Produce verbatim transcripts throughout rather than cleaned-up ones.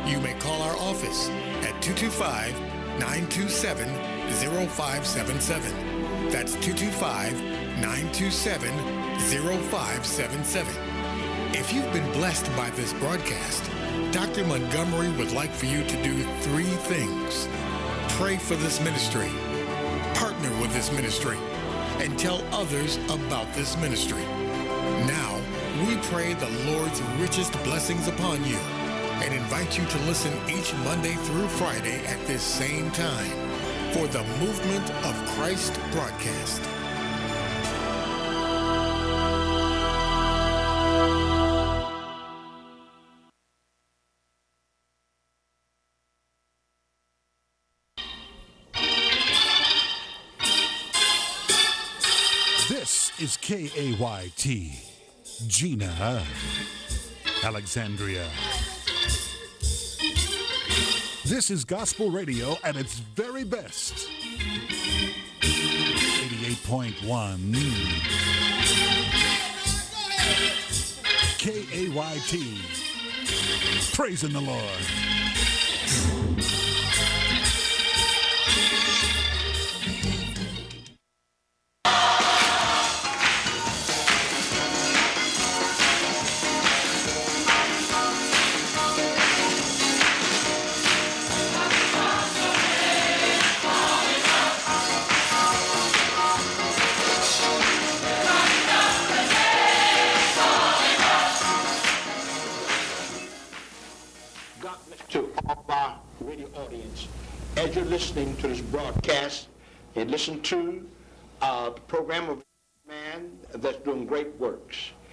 You may call our office at two two five, nine two seven, zero five seven seven. That's two two five, nine two seven, zero five seven seven. If you've been blessed by this broadcast, Doctor Montgomery would like for you to do three things. Pray for this ministry, partner with this ministry, and tell others about this ministry. Now, we pray the Lord's richest blessings upon you and invite you to listen each Monday through Friday at this same time for the Movement of Christ broadcast. This is K A Y T, Gina, Alexandria. This is gospel radio at its very best. eighty-eight point one K A Y T, praising the Lord. As you're listening to this broadcast, you listen to uh, the program of a man that's doing great works.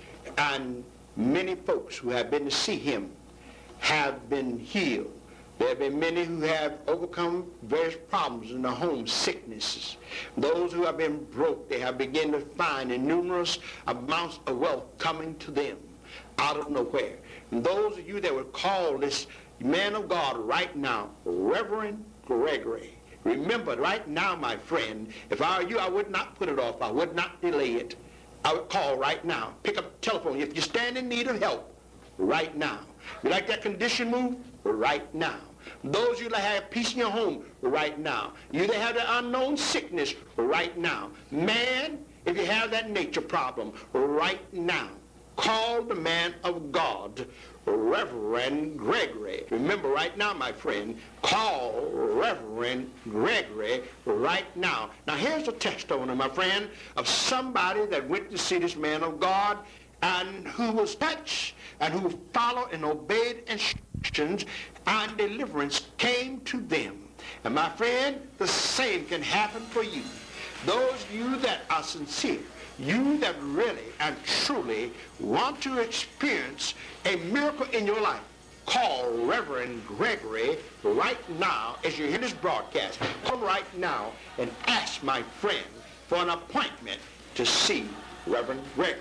And many folks who have been to see him have been healed. There have been many who have overcome various problems in their home, sicknesses. Those who have been broke, they have begun to find numerous amounts of wealth coming to them out of nowhere. And those of you that would call this man of God right now, Reverend Gregory. Remember, right now, my friend, if I were you, I would not put it off. I would not delay it. I would call right now. Pick up the telephone. If you stand in need of help, right now. You like that condition moved? Right now. Those of you that have peace in your home, right now. You that have the unknown sickness, right now. Man, if you have that nature problem, right now. Call the man of God, Reverend Gregory. Remember right now, my friend, call Reverend Gregory right now. Now here's a testimony, my friend, of somebody that went to see this man of God and who was touched and who followed and obeyed instructions, and deliverance came to them. And my friend, the same can happen for you. Those of you that are sincere, you that really and truly want to experience a miracle in your life, call Reverend Gregory right now as you hear this broadcast. Call right now and ask my friend for an appointment to see Reverend Gregory.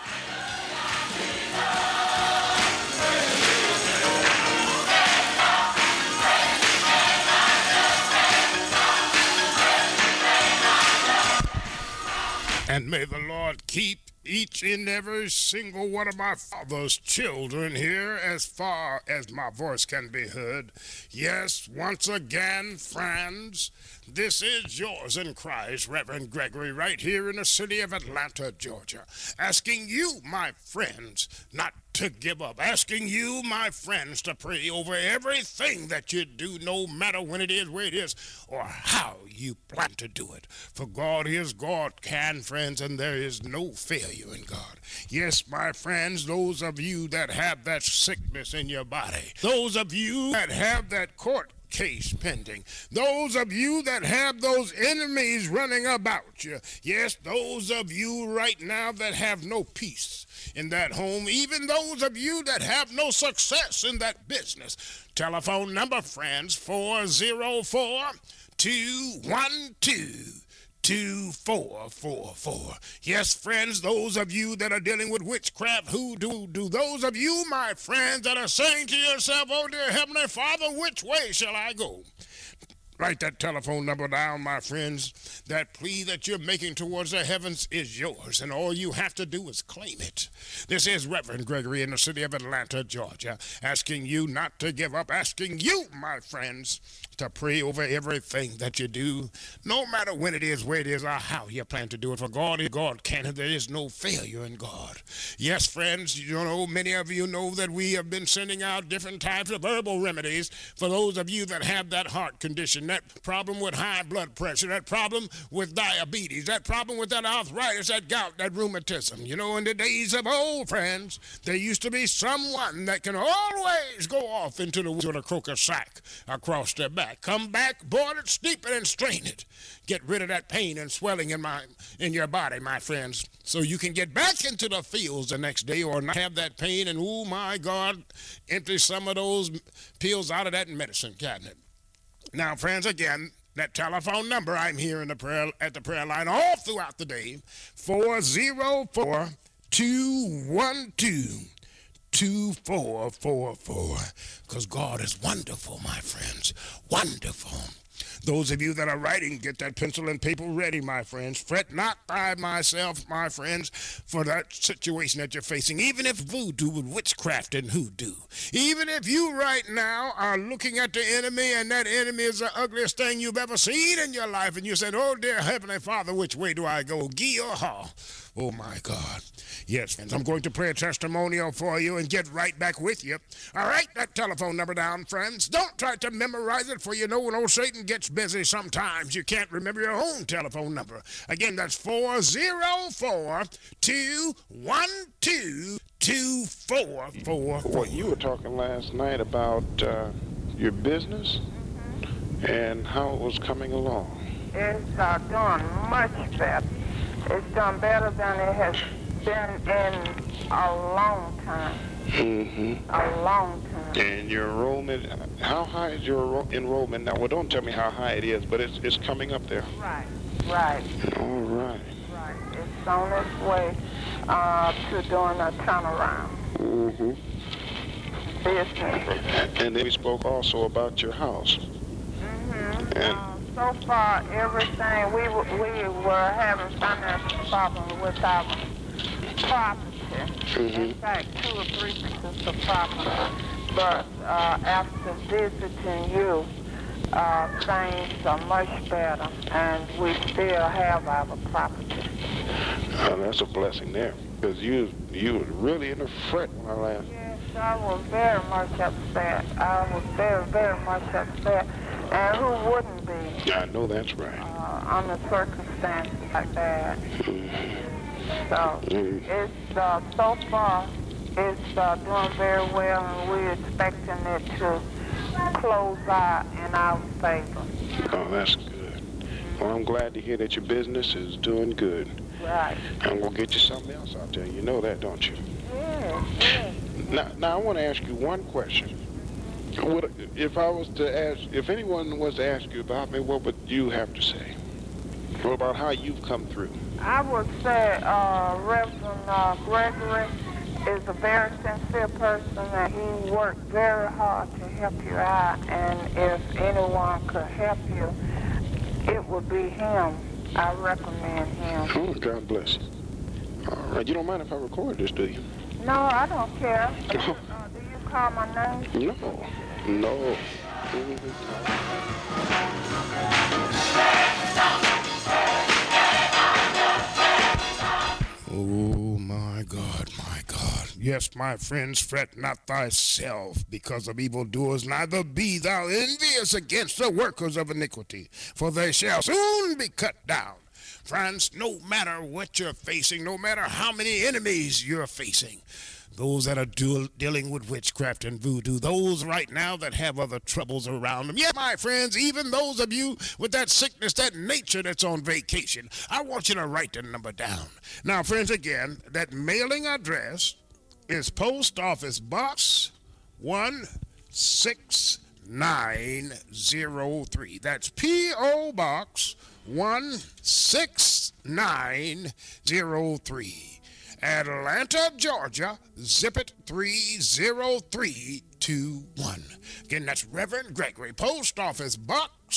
And may the Lord keep each and every single one of my father's children here as far as my voice can be heard. Yes, once again, friends, this is yours in Christ, Reverend Gregory, right here in the city of Atlanta, Georgia, asking you, my friends, not to give up, asking you, my friends, to pray over everything that you do, no matter when it is, where it is, or how you plan to do it. For God is God, can, friends, and there is no failure in God. Yes, my friends, those of you that have that sickness in your body, those of you that have that court case pending, those of you that have those enemies running about you, yes, those of you right now that have no peace in that home, even those of you that have no success in that business. Telephone number, friends, four oh four, two one two, two four four four. Yes, friends, those of you that are dealing with witchcraft, hoodoo, do those of you, my friends, that are saying to yourself, oh dear Heavenly Father, which way shall I go? Write that telephone number down, my friends. That plea that you're making towards the heavens is yours, and all you have to do is claim it. This is Reverend Gregory in the city of Atlanta, Georgia, asking you not to give up, asking you, my friends, to pray over everything that you do, no matter when it is, where it is, or how you plan to do it. For God is God can, and there is no failure in God. Yes, friends, you know, many of you know that we have been sending out different types of herbal remedies for those of you that have that heart condition, that problem with high blood pressure, that problem with diabetes, that problem with that arthritis, that gout, that rheumatism. You know, in the days of old, friends, there used to be someone that can always go off into the woods with a crocus sack across their back. Come back, boil it, steep it, and strain it. Get rid of that pain and swelling in my in your body, my friends, so you can get back into the fields the next day or not have that pain and, oh, my God, empty some of those pills out of that medicine cabinet. Now, friends, again, that telephone number, I'm here in the prayer, at the prayer line all throughout the day, four oh four, two one two, two four four four, because God is wonderful, my friends, wonderful. Those of you that are writing, get that pencil and paper ready, my friends. Fret not by myself, my friends, for that situation that you're facing. Even if voodoo with witchcraft and hoodoo. Even if you right now are looking at the enemy and that enemy is the ugliest thing you've ever seen in your life, and you said, oh, dear Heavenly Father, which way do I go? Gee or haw? Oh, my God. Yes, friends, I'm going to pray a testimonial for you and get right back with you. All right, that telephone number down, friends. Don't try to memorize it, for you know when old Satan gets busy, sometimes you can't remember your own telephone number. Again, that's four oh four, two one two, two four four four. Well, you were talking last night about uh, your business and how it was coming along. It's uh, doing much better. It's done better than it has been in a long time. Mm-hmm. A long time. And your enrollment, how high is your enro- enrollment now? Well, don't tell me how high it is, but it's it's coming up there. Right, right. All right. Right. It's on its way uh, to doing a turnaround. Mm-hmm. Business. And then we spoke also about your house. Mm-hmm. And Uh, so far, everything, we, w- we were having financial problems with our property. Mm-hmm. In fact, two or three pieces of property. But uh, after visiting you, uh, things are much better, and we still have our property. uh, that's a blessing there, because you you were really in a fret when I last. Yes, I was very much upset. I was very, very much upset. And who wouldn't be? I know that's right. Uh, under circumstances like that. Mm-hmm. So Mm-hmm. it's uh, so far it's uh, doing very well, and we're expecting it to close out in our favor. Oh, that's good. Well, I'm glad to hear that your business is doing good. Right. I'm gonna get you something else out there. You know that, don't you? Yes, yes. Now, now I want to ask you one question. What, if I was to ask, if anyone was to ask you about me, what would you have to say? What about how you've come through? I would say uh, Reverend uh, Gregory is a very sincere person, and he worked very hard to help you out. And if anyone could help you, it would be him. I recommend him. Oh, God bless you. All right, you don't mind if I record this, do you? No, I don't care. Uh, do you call my name? No, no. Oh, my God, my God. Yes, my friends, fret not thyself because of evildoers, neither be thou envious against the workers of iniquity, for they shall soon be cut down. Friends, no matter what you're facing, no matter how many enemies you're facing, those that are du- dealing with witchcraft and voodoo, those right now that have other troubles around them. Yeah, my friends, even those of you with that sickness, that nature that's on vacation, I want you to write the number down. Now, friends, again, that mailing address is Post Office Box one six nine zero three. That's P O Box one six nine zero three. Atlanta, Georgia, zip it three zero three two one. Again, that's Reverend Gregory, Post Office Box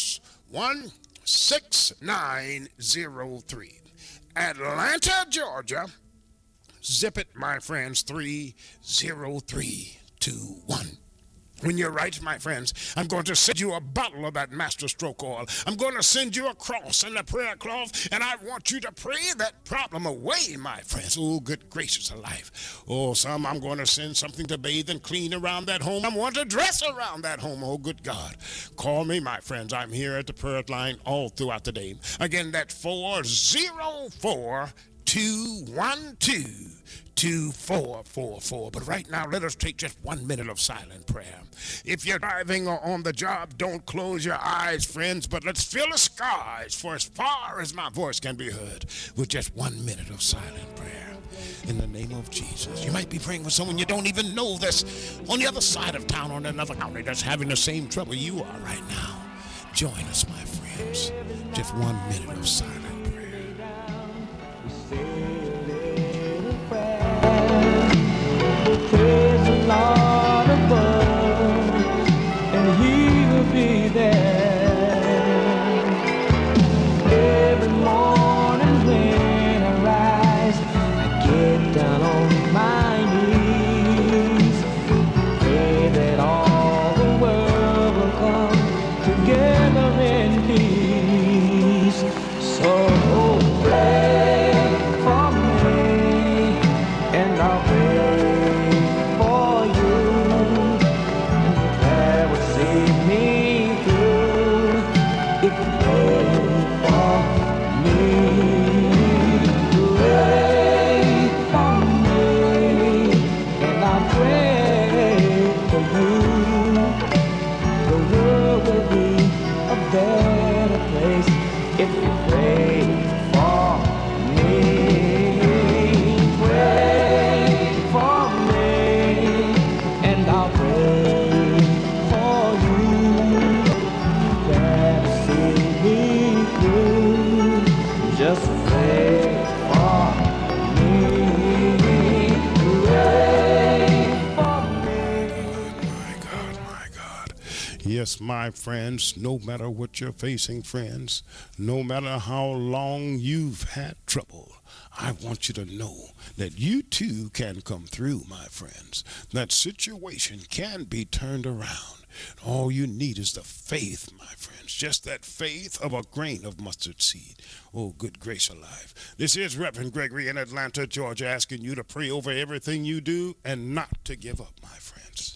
one six nine zero three. Atlanta, Georgia. Zip it, my friends, three zero three two one. When you write, my friends, I'm going to send you a bottle of that Master Stroke oil. I'm going to send you a cross and a prayer cloth, and I want you to pray that problem away, my friends. Oh, good gracious alive. Oh, some I'm going to send something to bathe and clean around that home. I want to dress around that home. Oh, good God. Call me, my friends. I'm here at the prayer line all throughout the day. Again, that's four zero four two one two two four four four. But right now, let us take just one minute of silent prayer. If you're driving or on the job, don't close your eyes, friends, but let's fill the skies for as far as my voice can be heard with just one minute of silent prayer. In the name of Jesus. You might be praying for someone you don't even know that's on the other side of town or in another county that's having the same trouble you are right now. Join us, my friends. Just one minute of silent prayer. Praise the Lord above, and He will be there. Every morning when I rise, I get down on my knees, pray that all the world will come together in peace. So pray for me, and I'll pray. Yes, my friends, no matter what you're facing, friends, no matter how long you've had trouble, I want you to know that you too can come through, my friends. That situation can be turned around. All you need is the faith, my friends, just that faith of a grain of mustard seed. Oh, good grace alive. This is Reverend Gregory in Atlanta, Georgia, asking you to pray over everything you do and not to give up, my friends.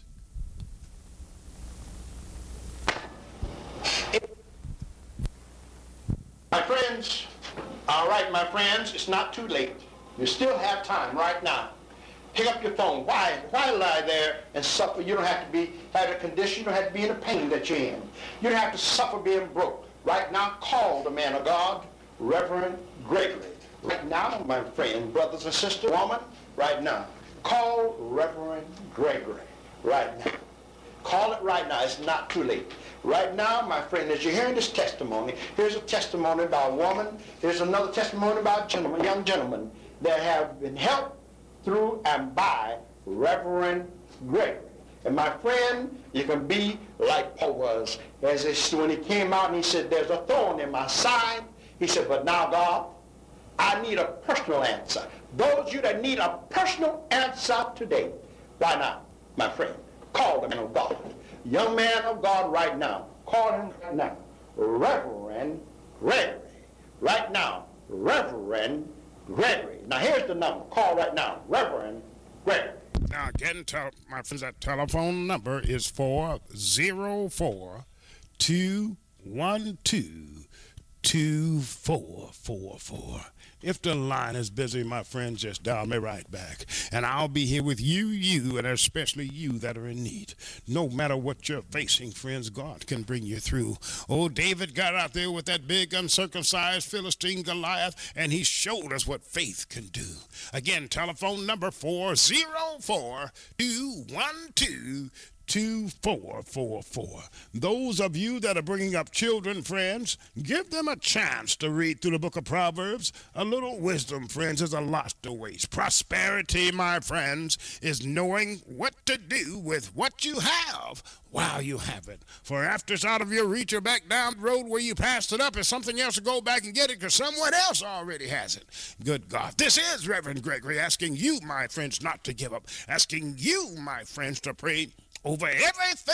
My friends, all right, my friends, it's not too late. You still have time right now. Pick up your phone. Why? Why lie there and suffer? You don't have to be have a condition. You don't have to be in the pain that you're in. You don't have to suffer being broke. Right now, call the man of God, Reverend Gregory. Right now, my friend, brothers and sisters, woman, right now, call Reverend Gregory. Right now. Call it right now. It's not too late. Right now, my friend, as you're hearing this testimony, here's a testimony about a woman. Here's another testimony about a gentleman, young gentleman that have been helped through and by Reverend Gregory. And my friend, you can be like Paul was. As it, when he came out and he said, there's a thorn in my side. He said, but now, God, I need a personal answer. Those of you that need a personal answer today, why not, my friend? Call the man of God. Young man of God right now. Call him right now. Reverend Gregory. Right now. Reverend Gregory. Now here's the number. Call right now. Reverend Gregory. Now again, tell my friends, that telephone number is four zero four two one two two four four four. If the line is busy, my friend, just dial me right back. And I'll be here with you, you, and especially you that are in need. No matter what you're facing, friends, God can bring you through. Oh, David got out there with that big uncircumcised Philistine Goliath, and he showed us what faith can do. Again, telephone number four zero four two one two two four four four. Those of you that are bringing up children, friends, give them a chance to read through the book of Proverbs. A little wisdom, friends, is a lot to waste. Prosperity, my friends, is knowing what to do with what you have while you have it. For after it's out of your reach or back down the road where you passed it up, it's something else to go back and get it because someone else already has it. Good God. This is Reverend Gregory asking you, my friends, not to give up. Asking you, my friends, to pray over everything